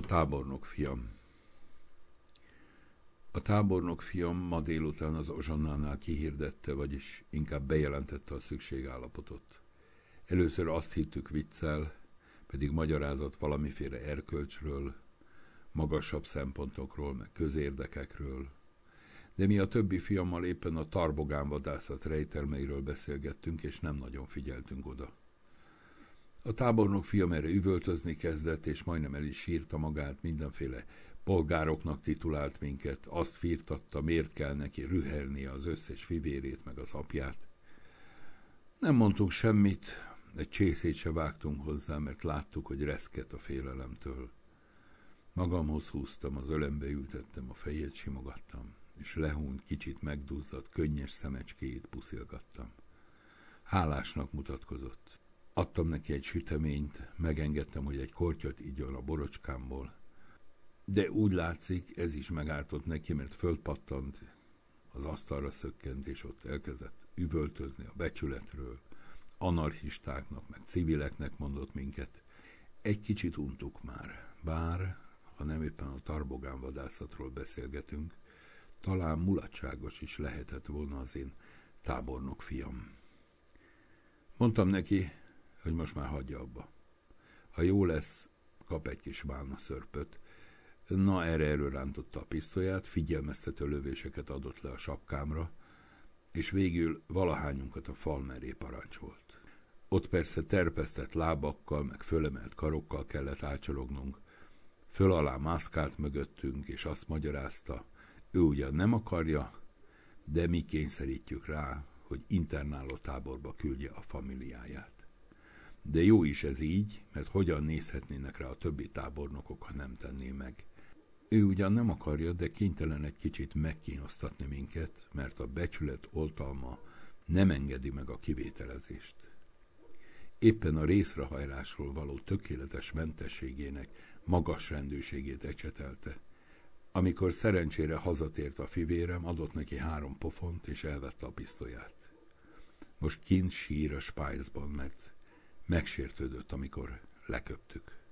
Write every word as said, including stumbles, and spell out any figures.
Tábornok fiam. A tábornok fiam ma délután az Ozsannánál kihirdette, vagyis inkább bejelentette a szükségállapotot. Először azt hittük viccel, pedig magyarázott valamiféle erkölcsről, magasabb szempontokról, meg közérdekekről, de mi a többi fiammal éppen a tarbogánvadászat rejtelmeiről beszélgettünk, és nem nagyon figyeltünk oda. A tábornok fiam erre üvöltözni kezdett, és majdnem el is sírta magát, mindenféle polgároknak titulált minket, azt firtatta, miért kell neki rühelnie az összes fivérét, meg az apját. Nem mondtunk semmit, egy csészét se vágtunk hozzá, mert láttuk, hogy reszket a félelemtől. Magamhoz húztam, az ölembe ültettem, a fejét simogattam, és lehúnyt, kicsit megduzzadt, könnyes szemecskéjét puszilgattam. Hálásnak mutatkozott. Adtam neki egy süteményt, megengedtem, hogy egy kortyot igyon a borocskámból, de úgy látszik, ez is megártott neki, mert fölpattant, az asztalra szökkent, és ott elkezdett üvöltözni a becsületről, anarchistáknak, meg civileknek mondott minket. Egy kicsit untuk már, bár, ha nem éppen a tarbogánvadászatról beszélgetünk, talán mulatságos is lehetett volna az én tábornok fiam. Mondtam neki, hogy most már hagyja abba. Ha jó lesz, kap egy kis válna szörpöt. Na, erre előrántotta a pisztolyát, figyelmeztető lövéseket adott le a sapkámra, és végül valahányunkat a fal mellé parancsolt. Ott persze terpesztett lábakkal, meg fölemelt karokkal kellett ácsorognunk, föl alá mászkált mögöttünk, és azt magyarázta, ő ugyan nem akarja, de mi kényszerítjük rá, hogy internáló táborba küldje a familiáját. De jó is ez így, mert hogyan nézhetnének rá a többi tábornokok, ha nem tenné meg. Ő ugyan nem akarja, de kénytelen egy kicsit megkínoztatni minket, mert a becsület oltalma nem engedi meg a kivételezést. Éppen a részrehajlásról való tökéletes mentességének magas rendőrségét ecsetelte. Amikor szerencsére hazatért a fivérem, adott neki három pofont, és elvette a pisztolyát. Most kint sír a spájzban, mert megsértődött, amikor leköptük.